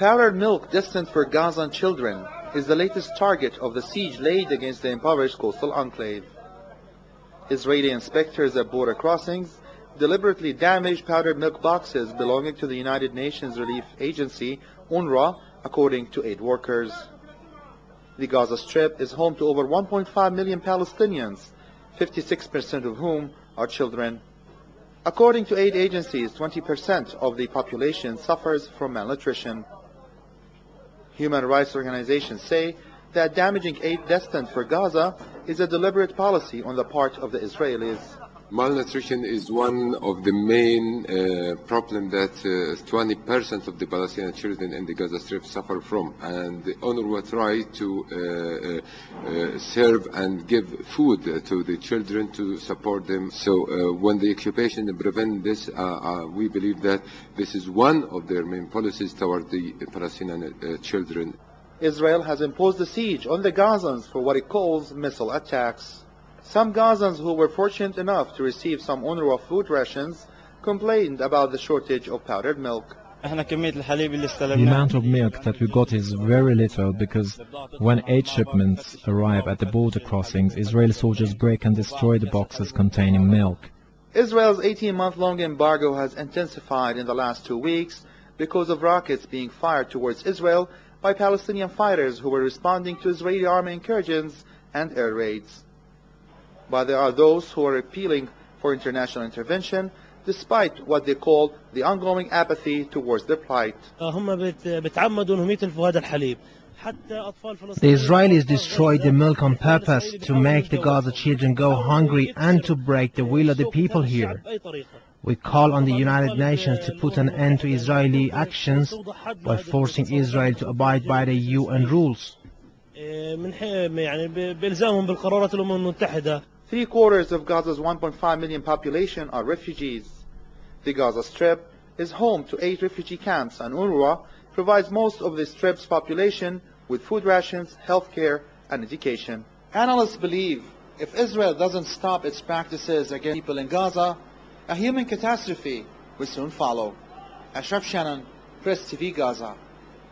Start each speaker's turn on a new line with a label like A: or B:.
A: Powdered milk destined for Gazan children is the latest target of the siege laid against the impoverished coastal enclave. Israeli inspectors at border crossings deliberately damaged powdered milk boxes belonging to the United Nations Relief Agency, UNRWA, according to aid workers. The Gaza Strip is home to over 1.5 million Palestinians, 56% of whom are children. According to aid agencies, 20% of the population suffers from malnutrition. Human rights organizations say that damaging aid destined for Gaza is a deliberate policy on the part of the Israelis.
B: Malnutrition is one of the main problems that 20% of the Palestinian children in the Gaza Strip suffer from, and the UNRWA try to serve and give food to the children to support them. So when the occupation prevent this, we believe that this is one of their main policies toward the Palestinian children.
A: Israel has imposed a siege on the Gazans for what it calls missile attacks. Some Gazans who were fortunate enough to receive some UNRWA food rations complained about the shortage of powdered milk.
C: The amount of milk that we got is very little because when aid shipments arrive at the border crossings, Israeli soldiers break and destroy the boxes containing milk.
A: Israel's 18-month-long embargo has intensified in the last 2 weeks because of rockets being fired towards Israel by Palestinian fighters who were responding to Israeli army incursions and air raids. But there are those who are appealing for international intervention despite what they call the ongoing apathy towards their plight.
D: The
E: Israelis destroyed the milk on purpose to make the Gaza children go hungry and to break the will of the people here. We call on the United Nations to put an end to Israeli actions by forcing Israel to abide by the UN rules.
A: 3/4 of Gaza's 1.5 million population are refugees. The Gaza Strip is home to 8 refugee camps, and UNRWA provides most of the Strip's population with food rations, healthcare, and education. Analysts believe if Israel doesn't stop its practices against people in Gaza, a human catastrophe will soon follow. Ashraf Shannon, Press TV, Gaza.